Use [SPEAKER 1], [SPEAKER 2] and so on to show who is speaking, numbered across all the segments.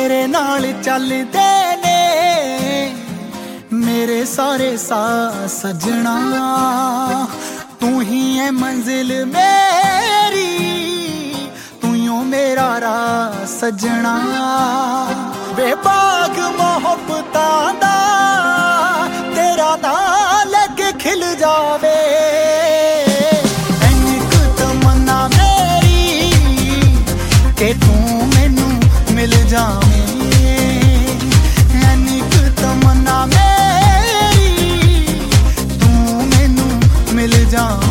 [SPEAKER 1] तेरे नाल चलदे ने मेरे सारे साह सजना। तू ही है मंजिल मेरी, तू यूं मेरा राह सजना। बेबाग मोहब्बतां दा तेरा नाम लगे खिल जावे। इन्नी क तमन्ना मेरी के तू मैनू मिल जावे। इन्नी क तमन्ना मेरी तू मैनू मिल जावे।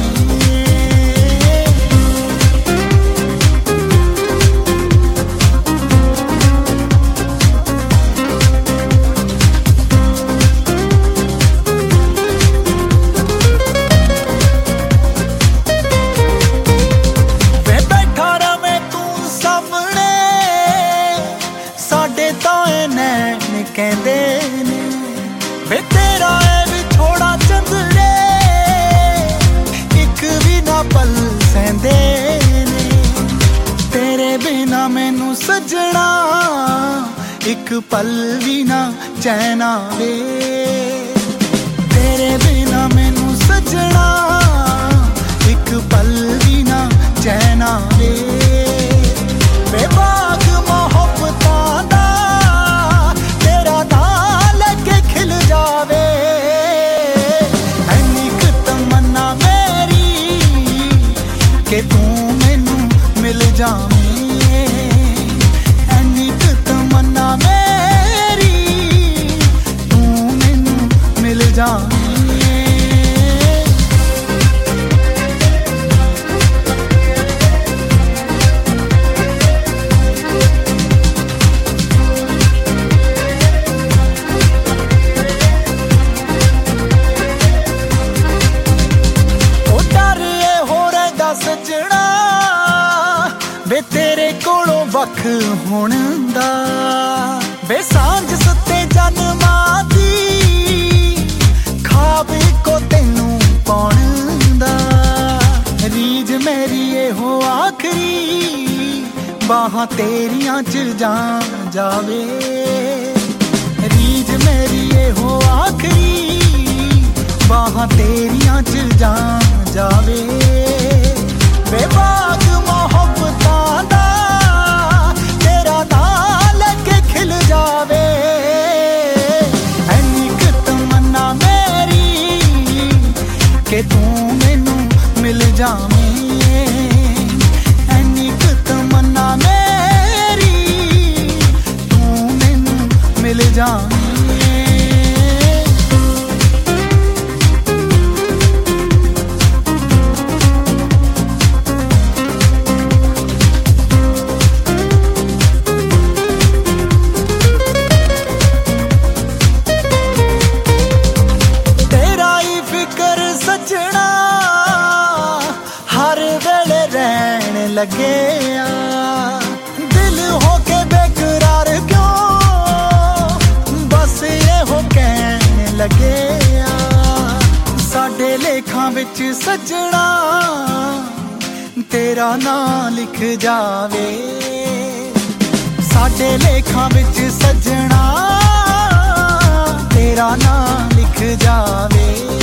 [SPEAKER 1] कहते ने वे तेरा है विछोड़ा चंदरे, एक भी ना पल सहंदे ने। तेरे बिना मैनू सजना एक पल भी ना चैन आवे। तेरे बिना मैनू सजना एक पल भी ना चैन आवे। बेबाग मोहब्बतां दा के तू मैनू मिल जावे। इन्नी क तमन्ना मेरी तू मैनू मिल जावे। सजना वे तेरे कोलों वख होण दा, वे सांझ सत्ते जन्मां दी ख्वाब को तैनू पाउण दा। रीज मेरी हो आखरी बाहां तेरियां च जा जावे। रीज मेरी हो आखरी बाहां तेरियां च जा जावे। बेबाग मोहब्बतां दा तेरा नाम लगे खिल जावे। इन्नी क तमन्ना मेरी के तू मैनू मिल जावे। इन्नी क तमन्ना मेरी तू मैनू मिल जावे। सजना हर वेले रहन लगे दिल होके बेकरार क्यों बस ये हो कहने लगे। साडे लेखां विच सजना तेरा नाम लिख जावे। साडे लेखां विच सजना तेरा नाम लिख जावे।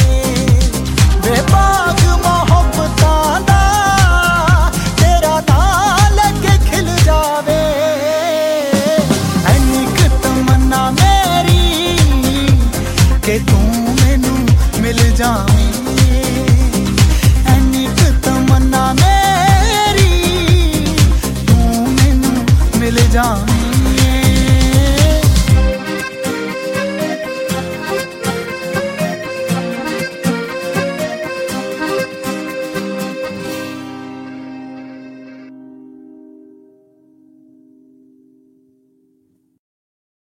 [SPEAKER 1] बेबाग मोहब्बतां दा तेरा नाम लगे खिल जावे। इन्नी क तमन्ना मेरी के तू मैनू मिल जावे। इन्नी क तमन्ना मेरी तू मैनू मिल जावे।